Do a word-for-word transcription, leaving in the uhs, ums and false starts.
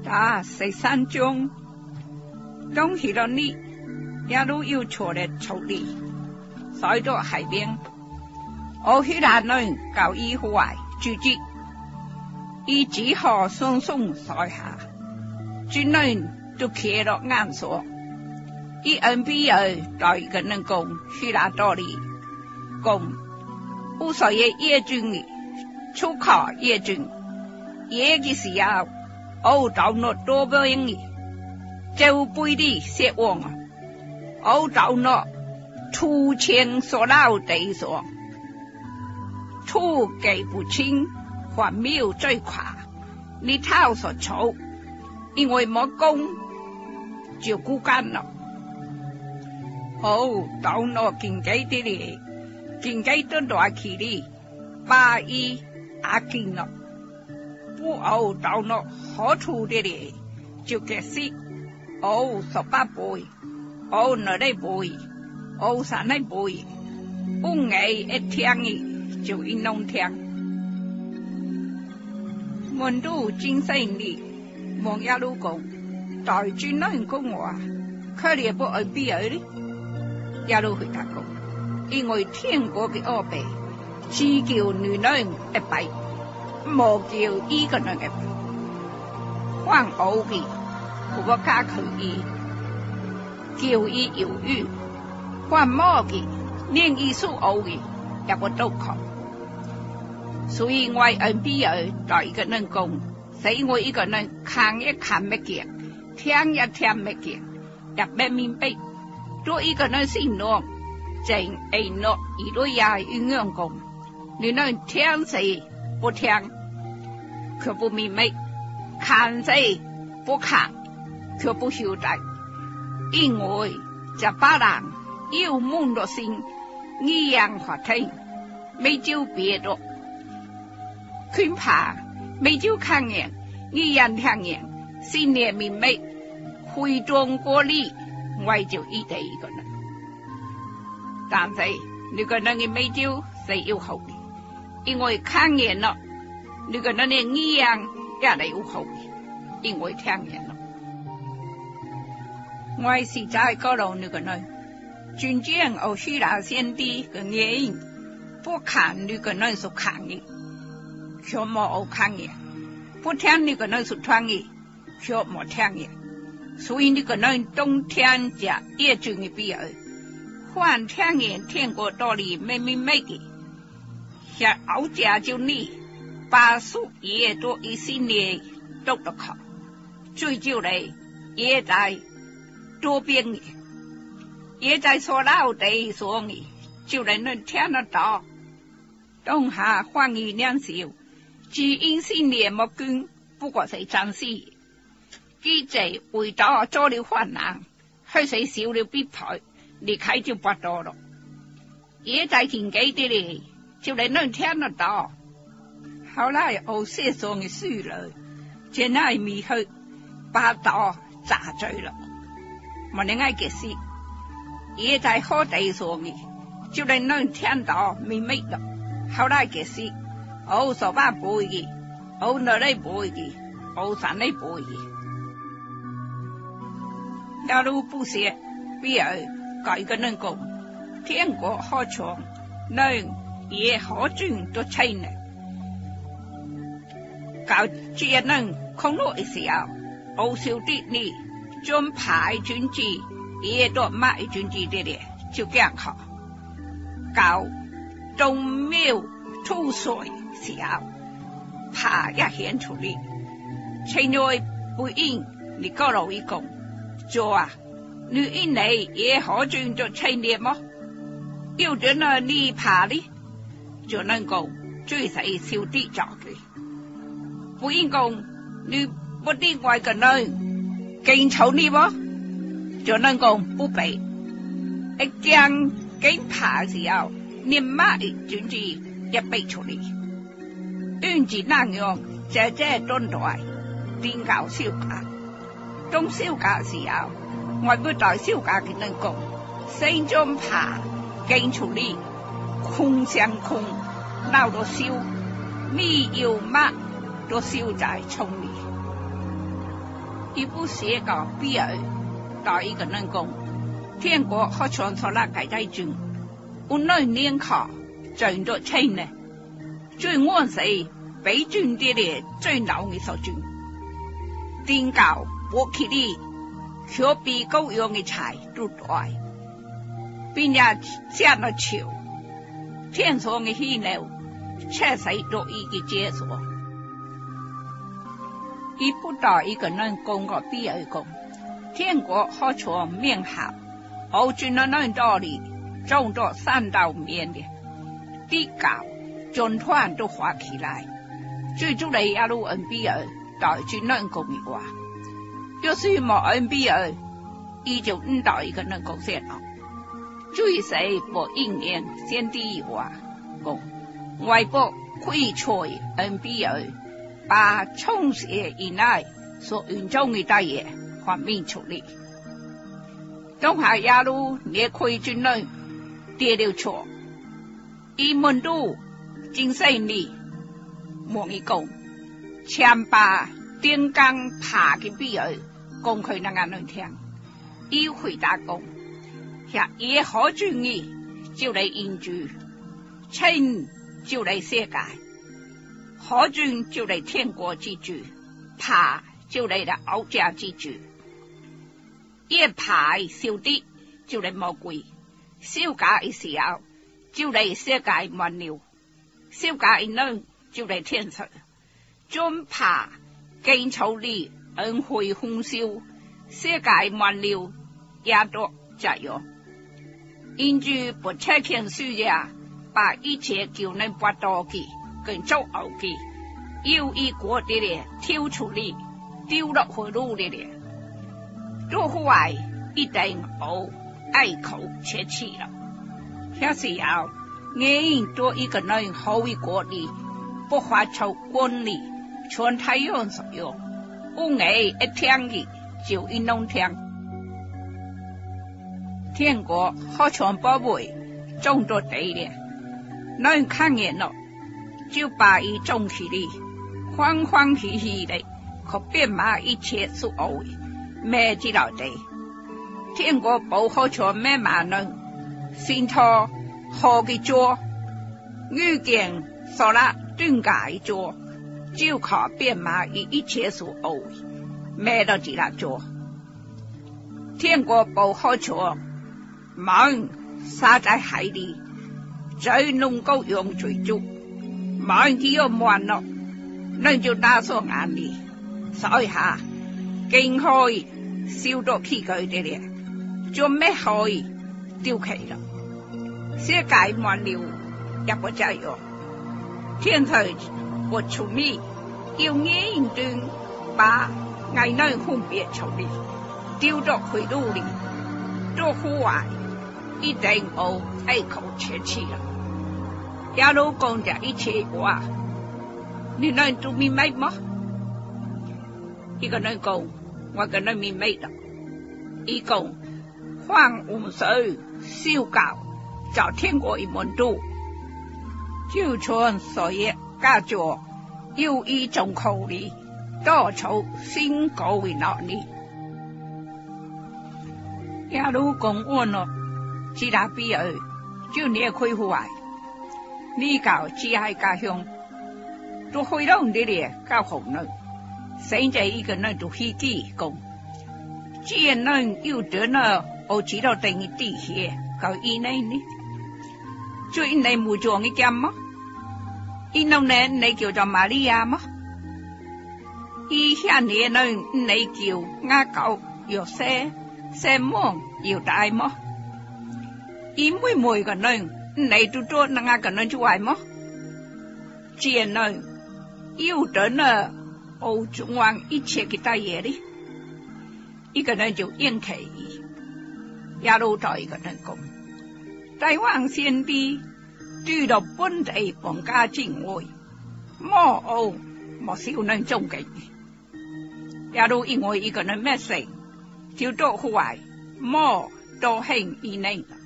打十三章，当起了你，一路要错的处理，所以到海边，我去那人搞医坏组织，伊只好松松甩下，军人都开了眼锁，伊 N B A 到一个人讲去那道理，讲无所谓野军的，出考野军，野的时候。我到那多边的，就背的失望啊！我到那土钱所捞地上，土给不清，还没有最快，你掏所丑，因为没工就孤干了。我到那经济的哩，经济都大起哩，把伊阿进了。不熬到那好处的嘞，就开始熬十八倍，熬两来倍，熬三来倍，五ngày一天的就一两天。问到精神里，望一路讲，大军人讲话，可怜不爱比尔哩，一路回答讲，因为天国的安排，只叫女人一摆。莫叫伊个人嘅，换我嘅，我個加佢伊，叫伊猶豫，換莫嘅，連伊所學嘅也不都學。所以我 N B A 對一個人講，使我一個人看一看唔見，聽一聽唔見，也不明白。做一個人心內，正愛諾一路也應樣講，你能聽誰？不聽，卻不明白；看誰不看，卻不曉得。因為這把人有夢的心，一樣發聽，沒就別的。恐怕沒就看見，一樣聽見，心裡明白，會中過力，我就一定一個人。但是你個人嘅沒就是有好的。因為看見了，你個人嘅一樣也嚟有好，因為聽見了。我是在嗰度你個人，真正我希臘先帝嘅原因，不看你個人所看嘅，卻冇我看嘅；不聽你個人所聽嘅，卻冇聽嘅。所以你個人冬天就野種嘅必要，還聽見聽過道理沒明白嘅。像熬家就你把書也多一些年讀得好，最就嚟也在多邊嘅，也在所撈地上嘅，就嚟能聽得到。當下歡喜兩笑，只因是年冇捐，不過係暫時。記者為咗做了患難，去死少了必賠，離開就不多咯。也在田幾啲嚟。就嚟能聽得到，後來我寫上嘅書來，真係未去把刀砸醉了。我另外嘅事，也在好地上嘅，就嚟能聽到明白了。後來嘅事，我十八倍嘅，我兩嚟倍嘅，我三嚟倍嘅，一路不寫，比如改個人講，天國好長，能。也好轉都छै呢，搞這能空落嘅時候，我少啲呢，將排轉至也都買轉至啲咧，就更好。搞冬苗吐水時候，排一顯出嚟，情內不應你個路一講，做啊，你因你也好轉就छै呢麼？要咗呢你排呢？就能夠最細少啲做嘅，不應講你不啲外個人見醜你喎，就能夠不俾，一驚驚怕時候，你媽一轉至一俾出嚟，因此那樣姐姐蹲台，點搞燒假，當燒假時候，我不代燒假嘅能講，心中怕驚出嚟。空相空，鬧到燒，咪要乜都燒在葱裏。 伊不写个比尔到一个人讲，天国好传出来改改军，我那年考赚到钱呢，最我是北军的咧最老的所军，顶高我去哩，却比狗用的菜都大，并且下了球，天上的喜牛，确实都一个结束。伊不到一个人讲个比尔讲，天国好传面好，后军的人道理种到三道面的，地高军团都滑起来，最主来一路恩比尔到军人讲的话，要是冇恩比尔，伊就唔到一个人讲些了。最谁无一年先第一话讲，外国可以吹恩比尔。把从写以来所运动的大业反面处理，东下一路列开军人跌了错，伊们都真胜利，望伊讲，前把顶岗爬嘅比尔讲佢那个人听，伊回答讲，下也好军意就嚟应住，亲就嚟世界。好军就嚟天国之主，爬就嚟了欧家之主。一排小啲就嚟魔鬼，小家嘅時候就嚟世界滿了，小家嘅人就嚟天上，專爬經草里恩惠風燒，世界滿了也多這樣。因住不切天書呀，把一切叫人不多嘅。跟做後記，有一國的咧挑出嚟，丟落去路的咧，做壞一定好愛口切齒了。那時候，我做一個人好一國的，不發出管理，全太陽所用，我我一聽的就一弄聽。天國好全寶貝，種到地咧，能看見咯。就把伊種起嚟，歡歡喜喜的，可變馬一切所有，咩知道地？天國保好全咩馬能，先托好嘅做，遇見所啦斷解做，就靠變馬一一切所有，咩都知道做。天國保好全，馬撒在海裡，最能夠用最足。馬佢要滿咯，你就打上眼裏，所以下經開燒到起佢哋咧，做咩開丟棄啦？世界滿了也不這樣，天台不出面，要眼斷把愛人分別處理，丟到去路裏，做戶外一定要愛口切齒啦。一路講着一切話，你能都明白嗎？一個人講，我個人明白了。伊講，黃五歲修教，找天國一門徒，就傳所業家作，有一種口理，多愁心高為哪裏？一路講完了，其他比爾就裂開戶外。你搞只係家鄉，都去到你哋教紅人，現在一個人都飛機講，既然人有得呢，我知道等於地下搞以內呢，就因你冇做嘅咁嗎？因兩年你叫做瑪利亞嗎？以下年人你叫亞狗又些些夢又大嗎？因為每個人。你都做那個人就愛嗎？既然呢，有的呢，我中央一切嘅大嘢哩，一個人就應其一路到一個人講，台灣先帝對到本地本家敬畏，冇哦冇少人尊敬，一路因為一個人咩事，就到戶外冇到興以內。